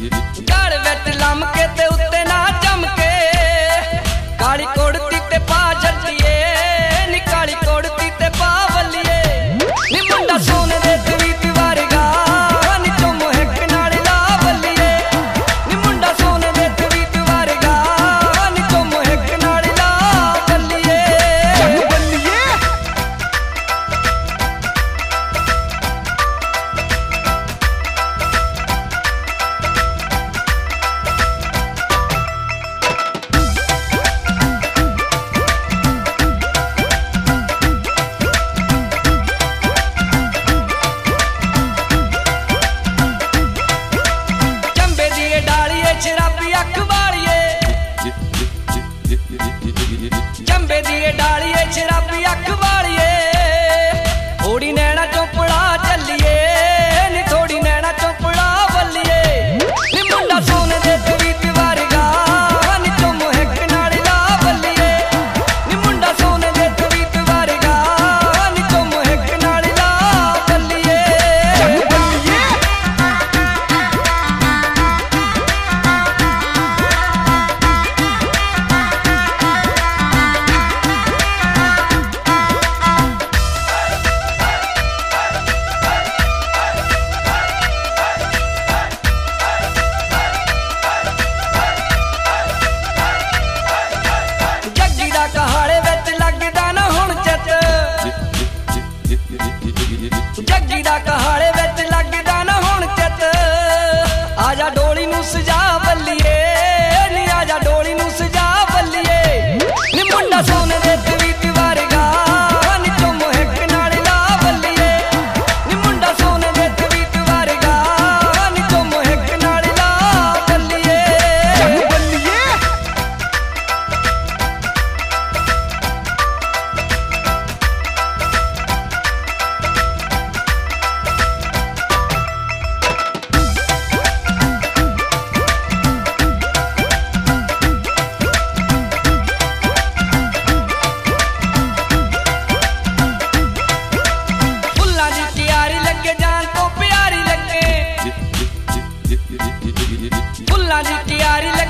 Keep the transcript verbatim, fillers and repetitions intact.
गल विच लमके ते उत्ते ना चमके काली कोड़ती ते पा जल्लिए नी काली कोड़ती ते पा बल्लिए नी मुंडा सोने दे तवीत वर्गा नी चुम हिक नाल ला बल्लिए नी मुंडा सोने दे तवीत वर्गा नी चुम हिक नाल ला बल्लिए बल्लिए शराबी अख वालिए चंबे दिए डालिए शराबी अख वालिए थोड़ी नैना चौपड़ा चलिए नी थोड़ी नैना चौपड़ा बल्लिए नी मुंडा सोने दे तवीत वर्गा नी चुम हिक नाल ला बल्लिए नी मुंडा सोने दे तवीत वर्गा नी चुम हिक नाल ला बल्लिए बल्लिए कहाड़े विच लगदा ना हुण चित जग्गी दा कहाड़े विच लगदा ना हुण चित आजा डोली नूं सजा बल्लिए नी आजा डोली नूं सजा बल्लिए नी मुंडा सोने दे तवीत वर्गा नी चुम हिक नाल ला बल्लिए नी मुंडा सोने दे तवीत वर्गा नी चुम हिक नाल ला बल्लिए बल्लिए फुल्लां दी क्यारी